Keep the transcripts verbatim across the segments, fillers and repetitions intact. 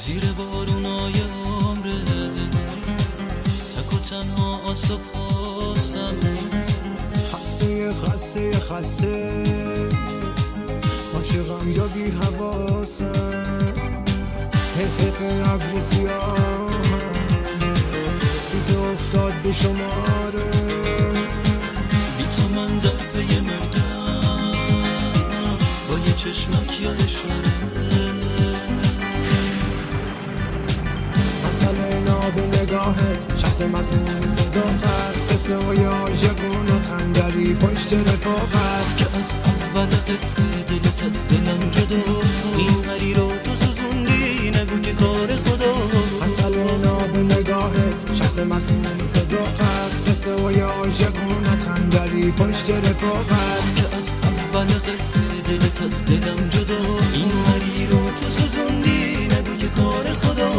زیر بارونای عمره، تک و تنها آسو پاسم، خسته خسته خسته عاشقم یا بی حواسم، حقیق ابر سیاهم بی تو افتاد به شماره، بی تو من در پی مردم با یه چشمک یا اشاره، مسئله ناب نگاهت شخص مسموم صداقت، قصه های عاشقون و خنجری پشت رفاقت، که از اول قصه دلت از دلم جدا، این پری رو تو سوزوندی نگو که کار خدا. مسئله ناب نگاهت شخص مسموم صداقت، قصه های عاشقون و خنجری پشت رفاقت، که از اول قصه دلت از دلم جدا، این پری رو تو سوزوندی نگو که کار خدا.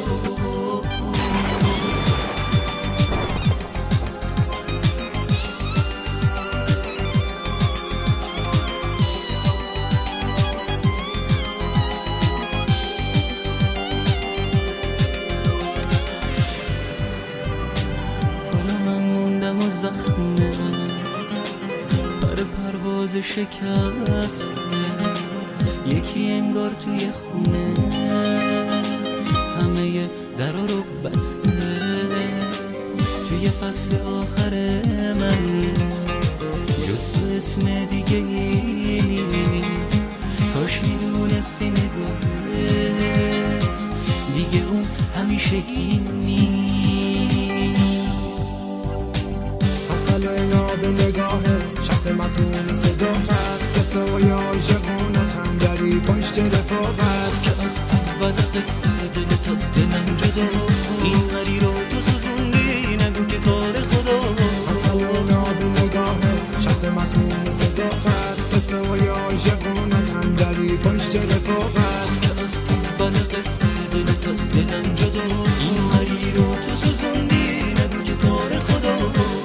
زخمه پر پرواز شکسته، یکی انگار توی خونه همه درا رو بسته، توی فصل آخر من جز تو اسم دیگه ای نیست، کاش میدونستی نگاهت دیگه اون همیشگی نیست. ناب نگاهت شخص مسموم صداقت، قصه های عاشقون و خنجری پشت رفاقت، که از اول قصه دلت از دلم جدا، این پری رو تو سوزوندی نگو که کار خدا. مسئله ناب نگاهت شخص مسموم صداقت، قصه های عاشقون و خنجری پشت رفاقت، که از اول قصه دلت از دلم جدا، این پری رو تو سوزوندی نگو که کار خدا.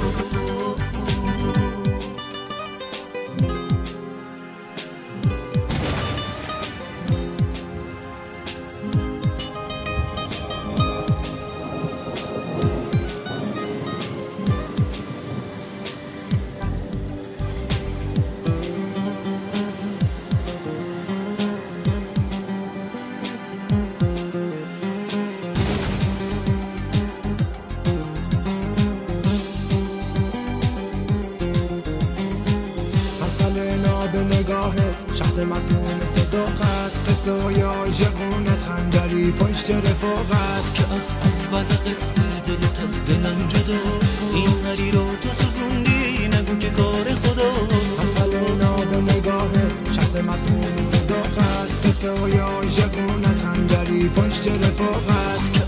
ناب نگاهت شخص مسموم صداقت، قصه های عاشقونت خنجری پشت رفاقت، که از اول قصه دلت از دلم جدا، این پری رو تو سوزوندی نگو که کار خدا. مسئله ناب نگاهت شخص مسموم صداقت، قصه های عاشقونت خنجری پشت رفاقت،